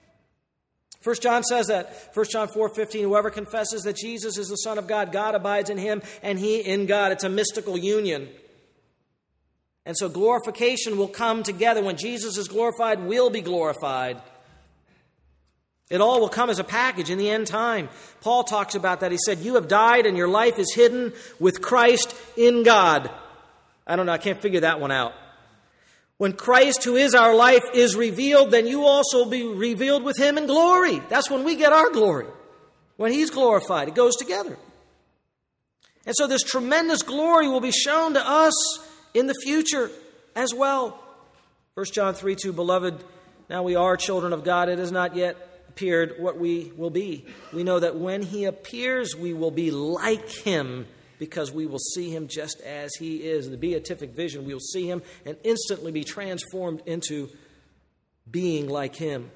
Speaker 1: First John says that. First John four fifteen, whoever confesses that Jesus is the Son of God, God abides in him and he in God. It's a mystical union. And so glorification will come together. When Jesus is glorified, we'll be glorified. It all will come as a package in the end time. Paul talks about that. He said, you have died and your life is hidden with Christ in God. I don't know, I can't figure that one out. When Christ, who is our life, is revealed, then you also will be revealed with him in glory. That's when we get our glory. When he's glorified, it goes together. And so this tremendous glory will be shown to us in the future as well. First John three two, beloved, now we are children of God. It has not yet appeared what we will be. We know that when he appears, we will be like him, because we will see him just as he is. In the beatific vision, we will see him and instantly be transformed into being like him.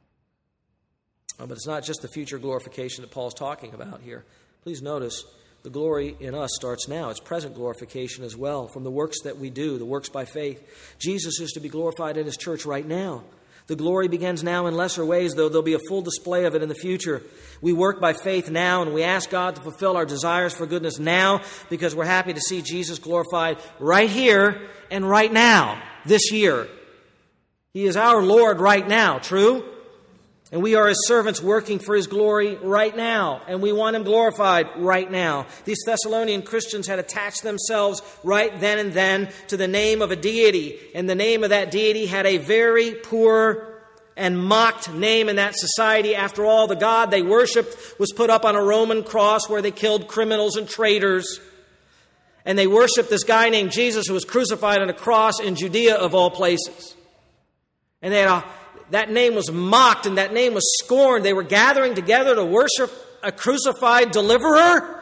Speaker 1: Oh, but it's not just the future glorification that Paul's talking about here. Please notice, the glory in us starts now. It's present glorification as well, from the works that we do, the works by faith. Jesus is to be glorified in his church right now. The glory begins now in lesser ways, though there'll be a full display of it in the future. We work by faith now, and we ask God to fulfill our desires for goodness now, because we're happy to see Jesus glorified right here and right now, this year. He is our Lord right now, true? And we are his servants working for his glory right now, and we want him glorified right now. These Thessalonian Christians had attached themselves right then and then to the name of a deity, and the name of that deity had a very poor and mocked name in that society. After all, the God they worshiped was put up on a Roman cross where they killed criminals and traitors. And they worshiped this guy named Jesus who was crucified on a cross in Judea of all places. And they had a, that name was mocked and that name was scorned. They were gathering together to worship a crucified deliverer.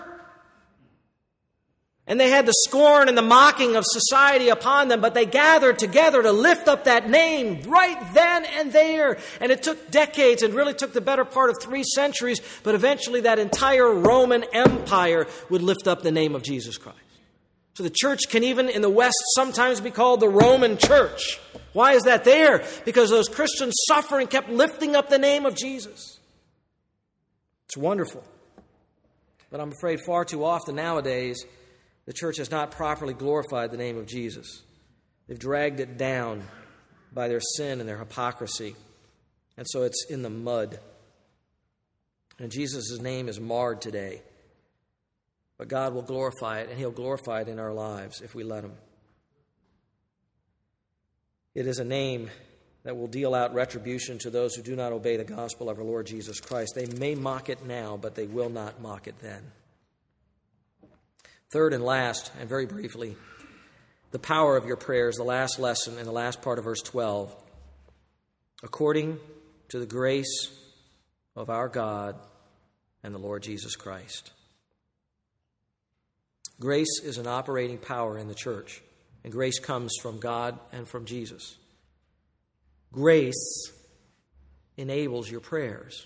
Speaker 1: And they had the scorn and the mocking of society upon them, but they gathered together to lift up that name right then and there. And it took decades, and really took the better part of three centuries, but eventually that entire Roman Empire would lift up the name of Jesus Christ. So the church can even in the West sometimes be called the Roman Church. Why is that there? Because those Christians suffered and kept lifting up the name of Jesus. It's wonderful. But I'm afraid far too often nowadays, the church has not properly glorified the name of Jesus. They've dragged it down by their sin and their hypocrisy. And so it's in the mud. And Jesus' name is marred today. But God will glorify it, and He'll glorify it in our lives if we let Him. It is a name that will deal out retribution to those who do not obey the gospel of our Lord Jesus Christ. They may mock it now, but they will not mock it then. Third and last, and very briefly, the power of your prayers, the last lesson in the last part of verse twelve. According to the grace of our God and the Lord Jesus Christ. Grace is an operating power in the church, and grace comes from God and from Jesus. Grace enables your prayers.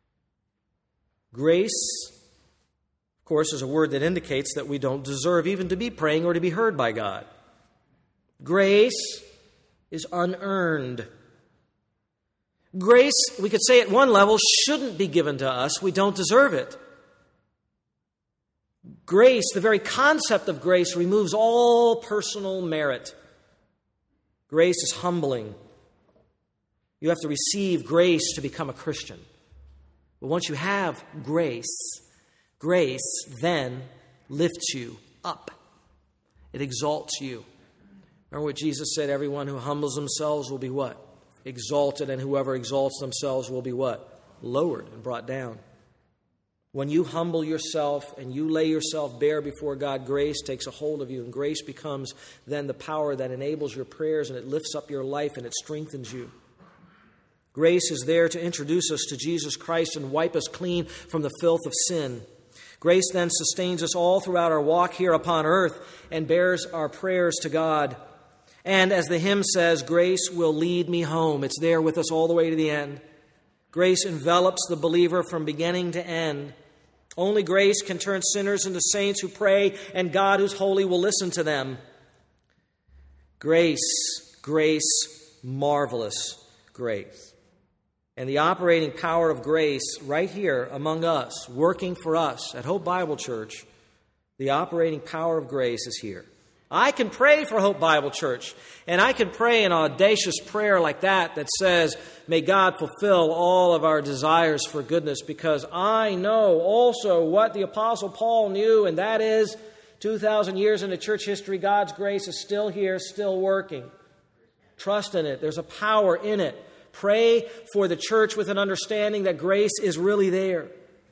Speaker 1: Grace, of course, is a word that indicates that we don't deserve even to be praying or to be heard by God. Grace is unearned. Grace, we could say at one level, shouldn't be given to us. We don't deserve it. Grace, the very concept of grace, removes all personal merit. Grace is humbling. You have to receive grace to become a Christian. But once you have grace, grace then lifts you up. It exalts you. Remember what Jesus said? Everyone who humbles themselves will be what? Exalted, and whoever exalts themselves will be what? Lowered and brought down. When you humble yourself and you lay yourself bare before God, grace takes a hold of you, and grace becomes then the power that enables your prayers, and it lifts up your life and it strengthens you. Grace is there to introduce us to Jesus Christ and wipe us clean from the filth of sin. Grace then sustains us all throughout our walk here upon earth and bears our prayers to God. And as the hymn says, grace will lead me home. It's there with us all the way to the end. Grace envelops the believer from beginning to end. Only grace can turn sinners into saints who pray, and God who's holy will listen to them. Grace, grace, marvelous grace. And the operating power of grace right here among us, working for us at Hope Bible Church, the operating power of grace is here. I can pray for Hope Bible Church, and I can pray an audacious prayer like that that says, may God fulfill all of our desires for goodness, because I know also what the Apostle Paul knew, and that is two thousand years into church history, God's grace is still here, still working. Trust in it. There's a power in it. Pray for the church with an understanding that grace is really there.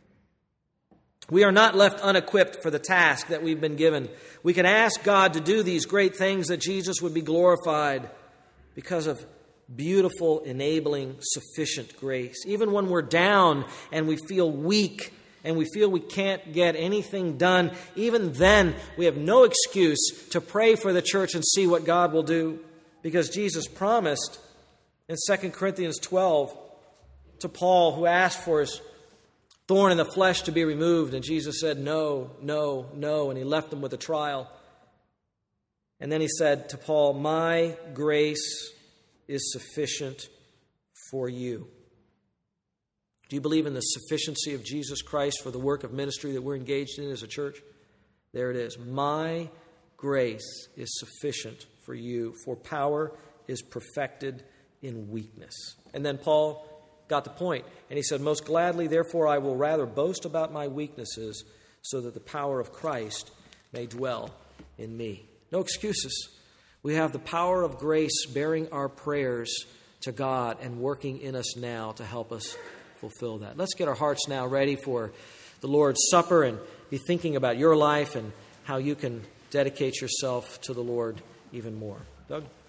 Speaker 1: We are not left unequipped for the task that we've been given. We can ask God to do these great things that Jesus would be glorified because of beautiful, enabling, sufficient grace. Even when we're down and we feel weak and we feel we can't get anything done, even then we have no excuse to pray for the church and see what God will do, because Jesus promised in Second Corinthians twelve to Paul, who asked for his thorn in the flesh to be removed, and Jesus said, no, no, no, and he left him with a trial. And then he said to Paul, my grace is sufficient for you. Do you believe in the sufficiency of Jesus Christ for the work of ministry that we're engaged in as a church? There it is. My grace is sufficient for you, for power is perfected in weakness. And then Paul got the point. And he said, most gladly, therefore, I will rather boast about my weaknesses so that the power of Christ may dwell in me. No excuses. We have the power of grace bearing our prayers to God and working in us now to help us fulfill that. Let's get our hearts now ready for the Lord's Supper and be thinking about your life and how you can dedicate yourself to the Lord even more. Doug?